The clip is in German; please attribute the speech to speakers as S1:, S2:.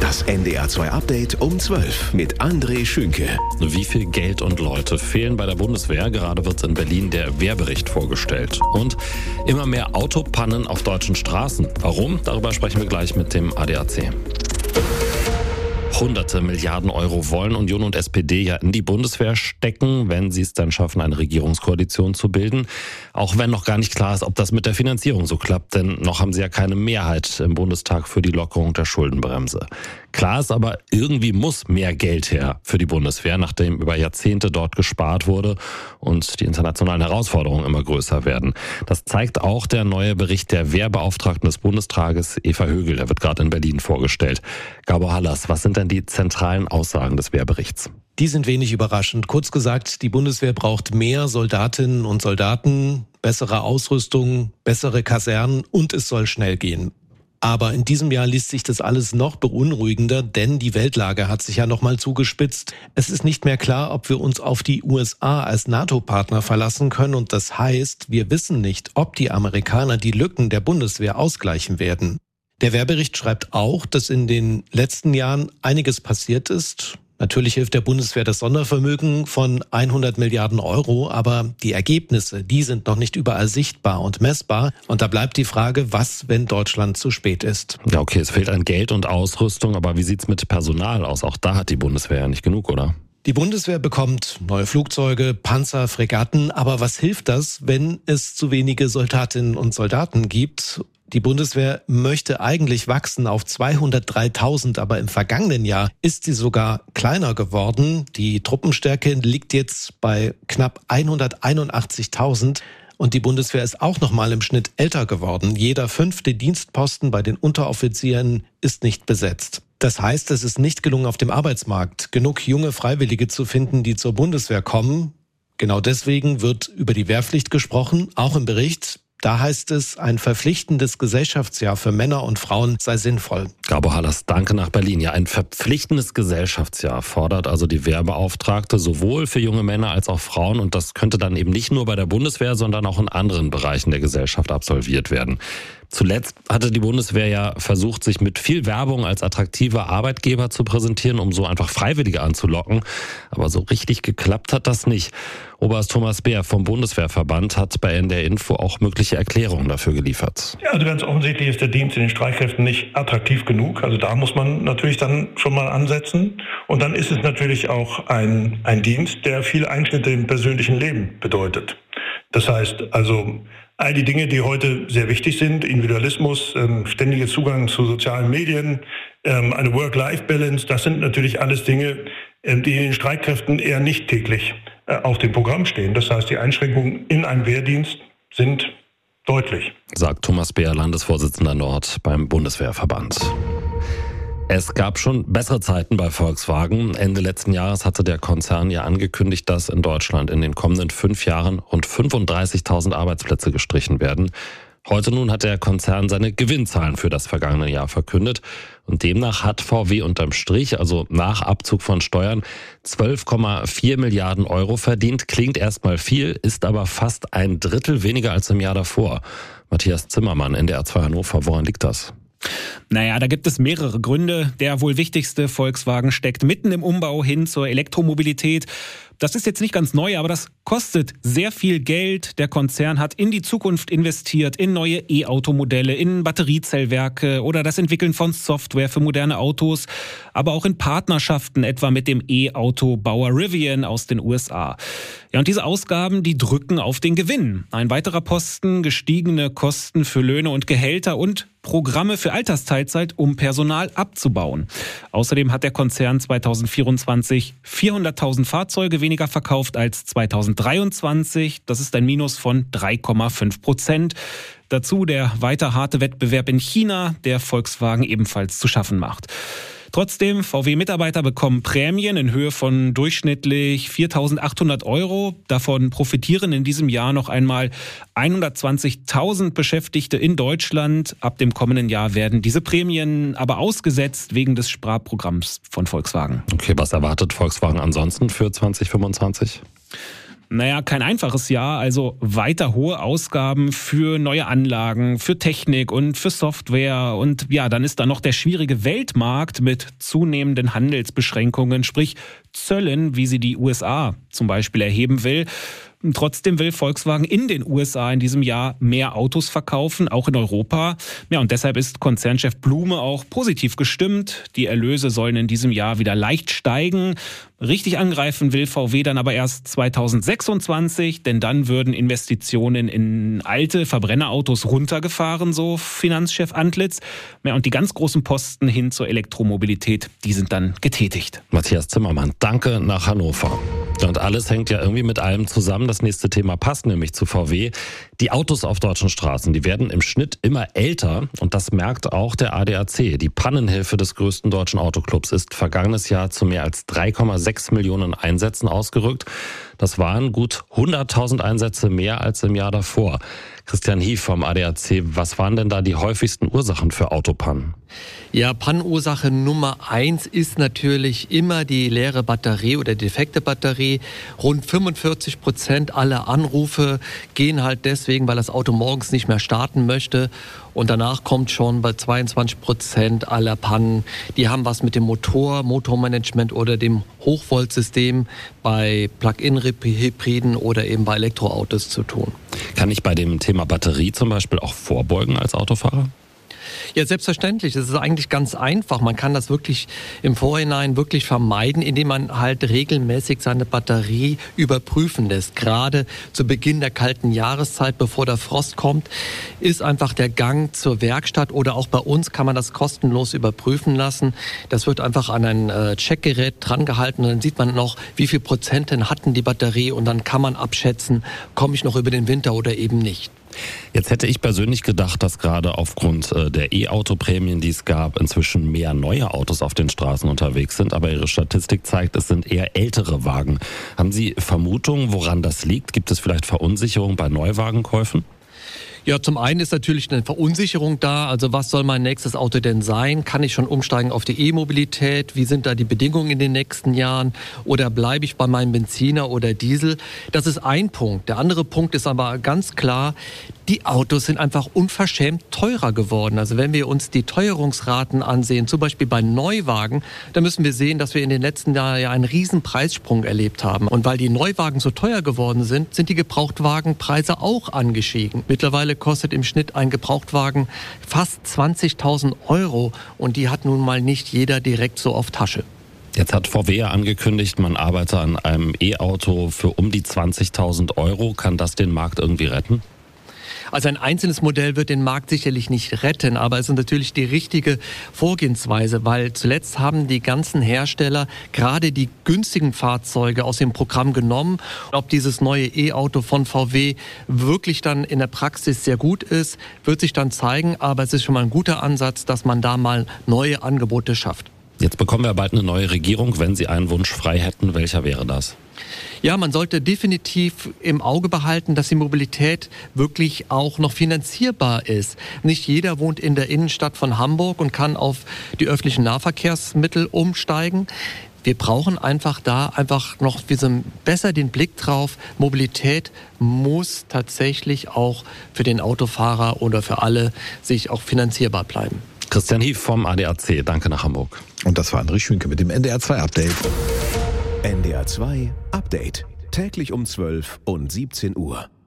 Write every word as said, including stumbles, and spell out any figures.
S1: Das N D R zwei Update um zwölf mit André Schünke.
S2: Wie viel Geld und Leute fehlen bei der Bundeswehr? Gerade wird in Berlin der Wehrbericht vorgestellt. Und immer mehr Autopannen auf deutschen Straßen. Warum? Darüber sprechen wir gleich mit dem A D A C. Hunderte Milliarden Euro wollen Union und S P D ja in die Bundeswehr stecken, wenn sie es dann schaffen, eine Regierungskoalition zu bilden. Auch wenn noch gar nicht klar ist, ob das mit der Finanzierung so klappt, denn noch haben sie ja keine Mehrheit im Bundestag für die Lockerung der Schuldenbremse. Klar ist aber, irgendwie muss mehr Geld her für die Bundeswehr, nachdem über Jahrzehnte dort gespart wurde und die internationalen Herausforderungen immer größer werden. Das zeigt auch der neue Bericht der Wehrbeauftragten des Bundestages, Eva Högel. Der wird gerade in Berlin vorgestellt. Gabor Hallas, was sind denn die zentralen Aussagen des Wehrberichts?
S3: Die sind wenig überraschend. Kurz gesagt, die Bundeswehr braucht mehr Soldatinnen und Soldaten, bessere Ausrüstung, bessere Kasernen und es soll schnell gehen. Aber in diesem Jahr liest sich das alles noch beunruhigender, denn die Weltlage hat sich ja nochmal zugespitzt. Es ist nicht mehr klar, ob wir uns auf die U S A als NATO-Partner verlassen können. Und das heißt, wir wissen nicht, ob die Amerikaner die Lücken der Bundeswehr ausgleichen werden. Der Wehrbericht schreibt auch, dass in den letzten Jahren einiges passiert ist. Natürlich hilft der Bundeswehr das Sondervermögen von hundert Milliarden Euro, aber die Ergebnisse, die sind noch nicht überall sichtbar und messbar. Und da bleibt die Frage, was, wenn Deutschland zu spät ist?
S2: Ja, okay, es fehlt an Geld und Ausrüstung, aber wie sieht's mit Personal aus? Auch da hat die Bundeswehr ja nicht genug, oder?
S3: Die Bundeswehr bekommt neue Flugzeuge, Panzer, Fregatten, aber was hilft das, wenn es zu wenige Soldatinnen und Soldaten gibt? Die Bundeswehr möchte eigentlich wachsen auf zweihundertdreitausend, aber im vergangenen Jahr ist sie sogar kleiner geworden. Die Truppenstärke liegt jetzt bei knapp hunderteinundachtzigtausend und die Bundeswehr ist auch nochmal im Schnitt älter geworden. Jeder fünfte Dienstposten bei den Unteroffizieren ist nicht besetzt. Das heißt, es ist nicht gelungen, auf dem Arbeitsmarkt genug junge Freiwillige zu finden, die zur Bundeswehr kommen. Genau deswegen wird über die Wehrpflicht gesprochen, auch im Bericht. Da heißt es, ein verpflichtendes Gesellschaftsjahr für Männer und Frauen sei sinnvoll.
S2: Gabor Hallas, danke nach Berlin. Ja, ein verpflichtendes Gesellschaftsjahr fordert also die Wehrbeauftragte sowohl für junge Männer als auch Frauen. Und das könnte dann eben nicht nur bei der Bundeswehr, sondern auch in anderen Bereichen der Gesellschaft absolviert werden. Zuletzt hatte die Bundeswehr ja versucht, sich mit viel Werbung als attraktiver Arbeitgeber zu präsentieren, um so einfach Freiwillige anzulocken. Aber so richtig geklappt hat das nicht. Oberst Thomas Beer vom Bundeswehrverband hat bei N D R Info auch mögliche Erklärungen dafür geliefert.
S4: Ja, also ganz offensichtlich ist der Dienst in den Streitkräften nicht attraktiv genug. Also da muss man natürlich dann schon mal ansetzen. Und dann ist es natürlich auch ein, ein Dienst, der viele Einschnitte im persönlichen Leben bedeutet. Das heißt also, all die Dinge, die heute sehr wichtig sind, Individualismus, ähm, ständiger Zugang zu sozialen Medien, ähm, eine Work-Life-Balance, das sind natürlich alles Dinge, ähm, die in den Streitkräften eher nicht täglich äh, auf dem Programm stehen. Das heißt, die Einschränkungen in einem Wehrdienst sind deutlich.
S2: Sagt Thomas Beer, Landesvorsitzender Nord beim Bundeswehrverband. Es gab schon bessere Zeiten bei Volkswagen. Ende letzten Jahres hatte der Konzern ja angekündigt, dass in Deutschland in den kommenden fünf Jahren rund fünfunddreißigtausend Arbeitsplätze gestrichen werden. Heute nun hat der Konzern seine Gewinnzahlen für das vergangene Jahr verkündet. Und demnach hat V W unterm Strich, also nach Abzug von Steuern, zwölf Komma vier Milliarden Euro verdient. Klingt erstmal viel, ist aber fast ein Drittel weniger als im Jahr davor. Matthias Zimmermann, N D R zwei Hannover, woran liegt das?
S5: Naja, da gibt es mehrere Gründe. Der wohl wichtigste, Volkswagen steckt mitten im Umbau hin zur Elektromobilität. Das ist jetzt nicht ganz neu, aber das kostet sehr viel Geld. Der Konzern hat in die Zukunft investiert, in neue E-Automodelle, in Batteriezellwerke oder das Entwickeln von Software für moderne Autos, aber auch in Partnerschaften, etwa mit dem E-Auto-Bauer Rivian aus den U S A. Ja, und diese Ausgaben, die drücken auf den Gewinn. Ein weiterer Posten, gestiegene Kosten für Löhne und Gehälter und Programme für Altersteilzeit, um Personal abzubauen. Außerdem hat der Konzern zweitausendvierundzwanzig vierhunderttausend Fahrzeuge weniger verkauft als zweitausenddreiundzwanzig. Das ist ein Minus von drei Komma fünf Prozent. Dazu der weiter harte Wettbewerb in China, der Volkswagen ebenfalls zu schaffen macht. Trotzdem, V W-Mitarbeiter bekommen Prämien in Höhe von durchschnittlich viertausendachthundert Euro. Davon profitieren in diesem Jahr noch einmal hundertzwanzigtausend Beschäftigte in Deutschland. Ab dem kommenden Jahr werden diese Prämien aber ausgesetzt wegen des Sparprogramms von Volkswagen.
S2: Okay, was erwartet Volkswagen ansonsten für zwanzig fünfundzwanzig?
S5: Naja, kein einfaches Jahr, also weiter hohe Ausgaben für neue Anlagen, für Technik und für Software. Und ja, dann ist da noch der schwierige Weltmarkt mit zunehmenden Handelsbeschränkungen, sprich Zöllen, wie sie die U S A zum Beispiel erheben will. Trotzdem will Volkswagen in den U S A in diesem Jahr mehr Autos verkaufen, auch in Europa. Ja, und deshalb ist Konzernchef Blume auch positiv gestimmt. Die Erlöse sollen in diesem Jahr wieder leicht steigen. Richtig angreifen will V W dann aber erst zweitausendsechsundzwanzig, denn dann würden Investitionen in alte Verbrennerautos runtergefahren, so Finanzchef Antlitz. Ja, und die ganz großen Posten hin zur Elektromobilität, die sind dann getätigt.
S2: Matthias Zimmermann, danke nach Hannover. Und alles hängt ja irgendwie mit allem zusammen. Das nächste Thema passt nämlich zu V W. Die Autos auf deutschen Straßen, die werden im Schnitt immer älter und das merkt auch der A D A C. Die Pannenhilfe des größten deutschen Autoclubs ist vergangenes Jahr zu mehr als drei Komma sechs Millionen Einsätzen ausgerückt. Das waren gut hunderttausend Einsätze mehr als im Jahr davor. Christian Hief vom A D A C, was waren denn da die häufigsten Ursachen für Autopannen?
S6: Ja, Pannenursache Nummer eins ist natürlich immer die leere Batterie oder defekte Batterie. Rund fünfundvierzig Prozent aller Anrufe gehen halt deswegen, weil das Auto morgens nicht mehr starten möchte. Und danach kommt schon bei zweiundzwanzig Prozent aller Pannen, die haben was mit dem Motor, Motormanagement oder dem Hochvoltsystem bei Plug-in-Hybriden oder eben bei Elektroautos zu tun.
S2: Kann ich bei dem Thema Batterie zum Beispiel auch vorbeugen als Autofahrer?
S6: Ja, selbstverständlich. Das ist eigentlich ganz einfach. Man kann das wirklich im Vorhinein wirklich vermeiden, indem man halt regelmäßig seine Batterie überprüfen lässt. Gerade zu Beginn der kalten Jahreszeit, bevor der Frost kommt, ist einfach der Gang zur Werkstatt oder auch bei uns kann man das kostenlos überprüfen lassen. Das wird einfach an ein äh, Checkgerät drangehalten und dann sieht man noch, wie viel Prozent denn hatten die Batterie und dann kann man abschätzen, komme ich noch über den Winter oder eben nicht.
S2: Jetzt hätte ich persönlich gedacht, dass gerade aufgrund der E-Auto-Prämien, die es gab, inzwischen mehr neue Autos auf den Straßen unterwegs sind. Aber Ihre Statistik zeigt, es sind eher ältere Wagen. Haben Sie Vermutungen, woran das liegt? Gibt es vielleicht Verunsicherung bei Neuwagenkäufen?
S6: Ja, zum einen ist natürlich eine Verunsicherung da. Also was soll mein nächstes Auto denn sein? Kann ich schon umsteigen auf die E-Mobilität? Wie sind da die Bedingungen in den nächsten Jahren? Oder bleibe ich bei meinem Benziner oder Diesel? Das ist ein Punkt. Der andere Punkt ist aber ganz klar, die Autos sind einfach unverschämt teurer geworden. Also wenn wir uns die Teuerungsraten ansehen, zum Beispiel bei Neuwagen, dann müssen wir sehen, dass wir in den letzten Jahren ja einen riesen Preissprung erlebt haben. Und weil die Neuwagen so teuer geworden sind, sind die Gebrauchtwagenpreise auch angestiegen. Mittlerweile kostet im Schnitt ein Gebrauchtwagen fast zwanzigtausend Euro und die hat nun mal nicht jeder direkt so auf Tasche.
S2: Jetzt hat V W ja angekündigt, man arbeite an einem E-Auto für um die zwanzigtausend Euro. Kann das den Markt irgendwie retten?
S6: Also ein einzelnes Modell wird den Markt sicherlich nicht retten, aber es ist natürlich die richtige Vorgehensweise, weil zuletzt haben die ganzen Hersteller gerade die günstigen Fahrzeuge aus dem Programm genommen. Ob dieses neue E-Auto von V W wirklich dann in der Praxis sehr gut ist, wird sich dann zeigen, aber es ist schon mal ein guter Ansatz, dass man da mal neue Angebote schafft.
S2: Jetzt bekommen wir bald eine neue Regierung. Wenn Sie einen Wunsch frei hätten, welcher wäre das?
S6: Ja, man sollte definitiv im Auge behalten, dass die Mobilität wirklich auch noch finanzierbar ist. Nicht jeder wohnt in der Innenstadt von Hamburg und kann auf die öffentlichen Nahverkehrsmittel umsteigen. Wir brauchen einfach da einfach noch besser den Blick drauf. Mobilität muss tatsächlich auch für den Autofahrer oder für alle sich auch finanzierbar bleiben.
S2: Christian Hief vom A D A C, danke nach Hamburg.
S7: Und das war André Schünke mit dem N D R zwei Update.
S1: N D R zwei Update. Täglich um zwölf und siebzehn Uhr.